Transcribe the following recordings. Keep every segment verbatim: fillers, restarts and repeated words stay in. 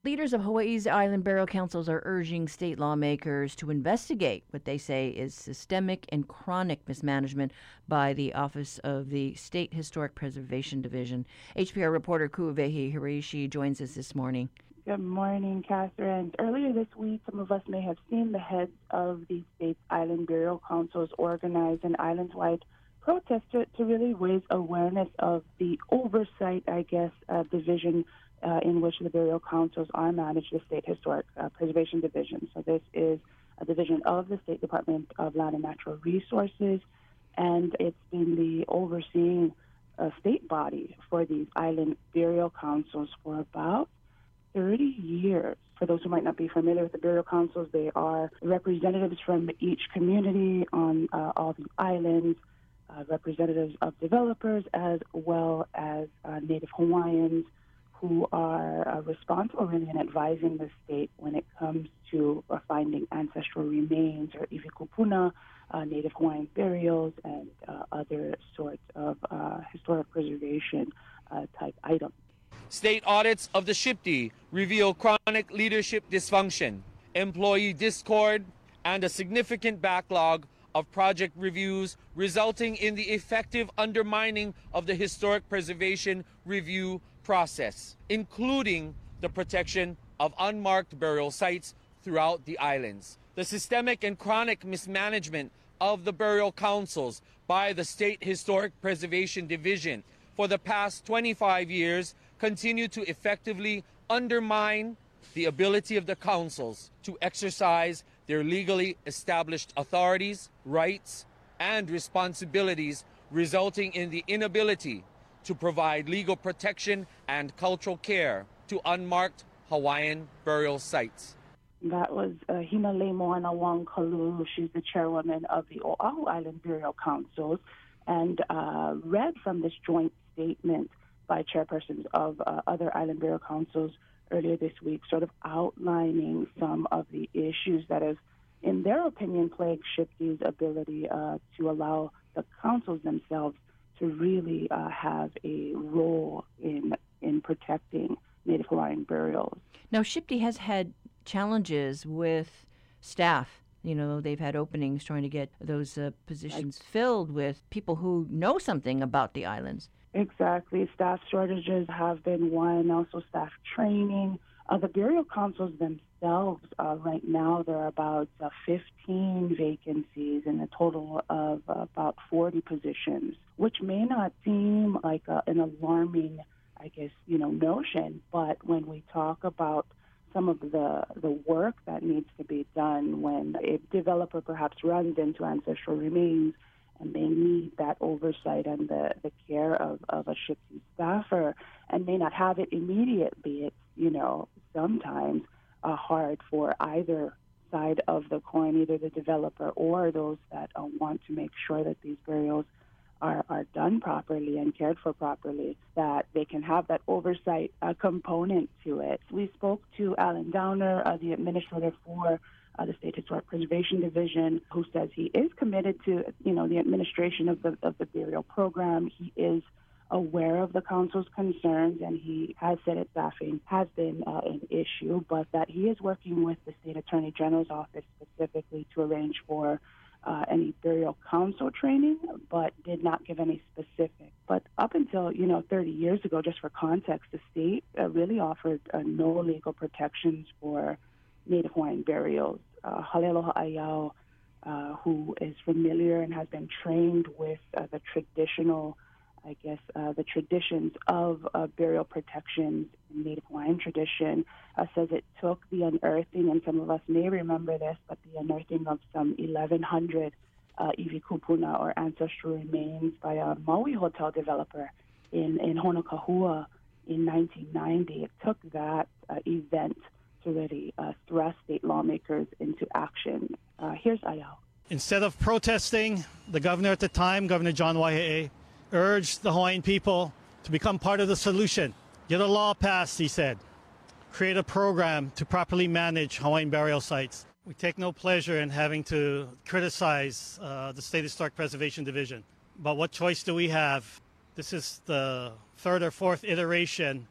Leaders of Hawaii's island burial councils are urging state lawmakers to investigate what they say is systemic and chronic mismanagement by the Office of the State Historic Preservation Division. H P R reporter Ku'uwehi Hiraishi joins us this morning. Good morning, Catherine. Earlier this week, some of us may have seen the heads of the state's island burial councils organize an island-wide protest to, to really raise awareness of the oversight, I guess, uh, division uh, in which the burial councils are managed, the State Historic uh, Preservation Division. So this is a division of the State Department of Land and Natural Resources, and it's been the overseeing uh, state body for these island burial councils for about thirty years. For those who might not be familiar with the burial councils, they are representatives from each community on uh, all the islands, uh, representatives of developers, as well as uh, Native Hawaiians who are uh, responsible really in advising the state when it comes to uh, finding ancestral remains or iwi kupuna, uh, Native Hawaiian burials, and uh, other sorts of uh, historic preservation uh, type items. State audits of the SHPDI reveal chronic leadership dysfunction, employee discord, and a significant backlog of project reviews, resulting in the effective undermining of the historic preservation review process, including the protection of unmarked burial sites throughout the islands. The systemic and chronic mismanagement of the burial councils by the State Historic Preservation Division for the past twenty-five years continue to effectively undermine the ability of the councils to exercise their legally established authorities, rights, and responsibilities, resulting in the inability to provide legal protection and cultural care to unmarked Hawaiian burial sites. That was uh, Hinalei Moana Wang Kalu. She's the chairwoman of the Oahu Island Burial Councils, and uh, read from this joint statement by chairpersons of uh, other island burial councils earlier this week, sort of outlining some of the issues that have, in their opinion, plagued SHPDI's ability uh, to allow the councils themselves to really uh, have a role in in protecting Native Hawaiian burials. Now, SHPDI has had challenges with staff. You know, they've had openings trying to get those uh, positions filled with people who know something about the islands. Exactly. Staff shortages have been one, also staff training. Uh, the burial councils themselves, uh, right now, there are about uh, fifteen vacancies in a total of uh, about forty positions, which may not seem like a, an alarming, I guess, you know, notion, but when we talk about some of the, the work that needs to be done when a developer perhaps runs into ancestral remains and they need that oversight and the, the care of, of a SHPDI staffer and may not have it immediately, it's, you know, sometimes uh, hard for either side of the coin, either the developer or those that uh, want to make sure that these burials are, are done properly and cared for properly, that they can have that oversight uh, component to it. We spoke to Alan Downer, uh, the administrator for Uh, the State Historic Preservation Division, who says he is committed to, you know, the administration of the of the burial program. He is aware of the council's concerns, and he has said that staffing has been uh, an issue, but that he is working with the State Attorney General's office specifically to arrange for uh, any burial council training, but did not give any specifics. But up until, you know, thirty years ago, just for context, the state uh, really offered uh, no legal protections for Native Hawaiian burials. Uh, Halealoha Ayau, uh, who is familiar and has been trained with uh, the traditional, I guess, uh, the traditions of uh, burial protections in Native Hawaiian tradition, uh, says it took the unearthing, and some of us may remember this, but the unearthing of some eleven hundred uh, iwi kupuna, or ancestral remains, by a Maui hotel developer in, in Honokahua in nineteen ninety. It took that uh, event to really uh, thrust state lawmakers into action. Uh, here's Ayau. Instead of protesting, the governor at the time, Governor John Waihee, urged the Hawaiian people to become part of the solution. Get a law passed, he said. Create a program to properly manage Hawaiian burial sites. We take no pleasure in having to criticize uh, the State Historic Preservation Division. But what choice do we have? This is the third or fourth iteration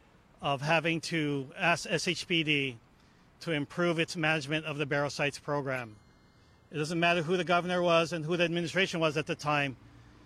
of having to ask S H P D to improve its management of the burial sites program. It doesn't matter who the governor was and who the administration was at the time,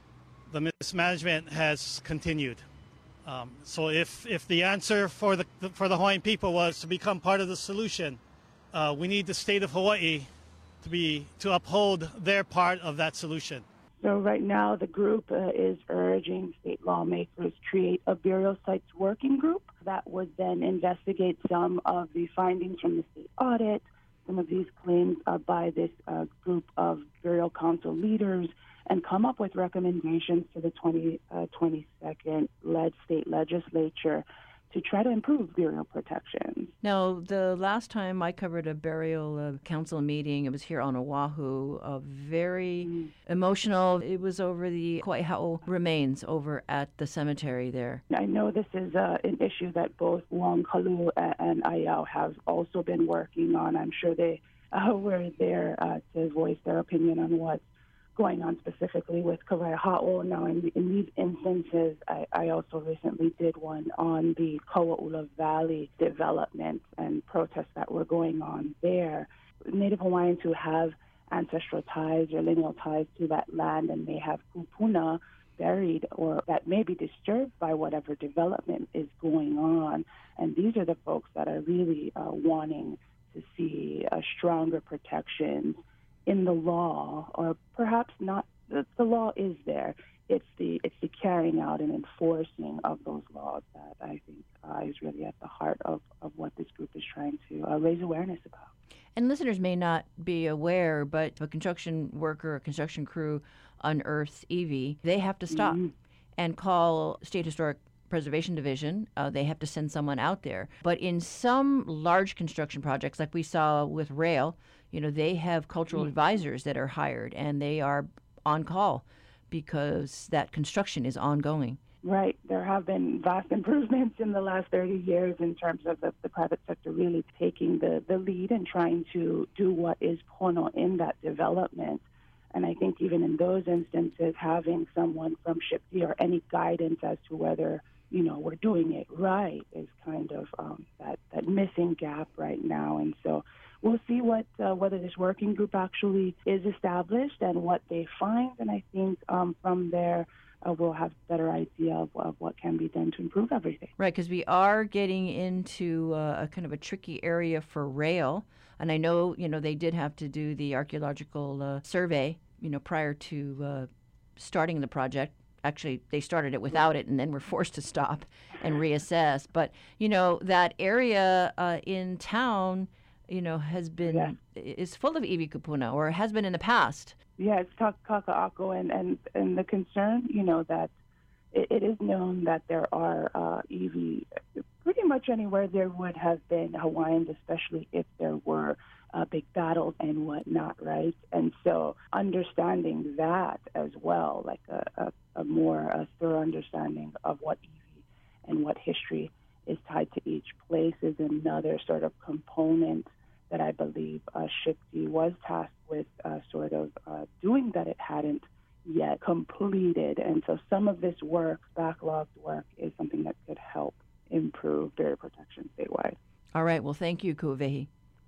the mismanagement has continued. Um, so if, if the answer for the, for the Hawaiian people was to become part of the solution, uh, we need the state of Hawaii to be to uphold their part of that solution. So right now the group uh, is urging state lawmakers create a burial sites working group that would then investigate some of the findings from the state audit, some of these claims uh, by this uh, group of burial council leaders, and come up with recommendations to the twenty twenty-second led state legislature to try to improve burial protections. Now, the last time I covered a burial uh, council meeting, it was here on Oahu, uh, very mm. emotional. It was over the Kauai Ha'o remains over at the cemetery there. I know this is uh, an issue that both Wong Kalu and Ayau have also been working on. I'm sure they uh, were there uh, to voice their opinion on what's going on specifically with Kauai Ha'o. Now, in, in these instances, I, I also recently did one on the Kaua'ula Valley development and protests that were going on there. Native Hawaiians who have ancestral ties or lineal ties to that land and may have kupuna buried or that may be disturbed by whatever development is going on. And these are the folks that are really uh, wanting to see a stronger protections in the law, or perhaps not. The, the law is there. It's the it's the carrying out and enforcing of those laws that I think uh, is really at the heart of, of what this group is trying to uh, raise awareness about. And listeners may not be aware, but if a construction worker or construction crew unearths Evie, they have to stop mm-hmm. and call State Historic Preservation Division. Uh, they have to send someone out there. But in some large construction projects, like we saw with rail, you know, they have cultural advisors that are hired, and they are on call because that construction is ongoing. Right. There have been vast improvements in the last thirty years in terms of the, the private sector really taking the, the lead and trying to do what is pono in that development. And I think even in those instances, having someone from S H P D or any guidance as to whether, you know, we're doing it right is kind of um, that, that missing gap right now. And so we'll see what uh, whether this working group actually is established and what they find. And I think um, from there, uh, we'll have a better idea of, of what can be done to improve everything. Right, because we are getting into uh, a kind of a tricky area for rail. And I know, you know, they did have to do the archaeological uh, survey, you know, prior to uh, starting the project. Actually, they started it without it and then were forced to stop and reassess. But, you know, that area uh, in town, you know, has been, yeah. is full of iwi kupuna, or has been in the past. Yeah, it's kaka'ako, and, and, and the concern, you know, that it, it is known that there are uh, iwi pretty much anywhere there would have been Hawaiians, especially if there were uh, big battles and whatnot, right? And so understanding that as well, like a, a, a more a thorough understanding of what iwi and what history is tied to each place is another sort of component that I believe uh, S H P D was tasked with uh, sort of uh, doing that it hadn't yet completed. And so some of this work, backlogged work, is something that could help improve burial protection statewide. All right. Well, thank you, Ku'uwehi.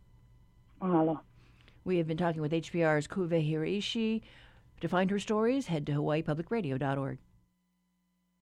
Mahalo. We have been talking with H P R's Ku'uwehi Hiraishi. To find her stories, head to hawaii public radio dot org.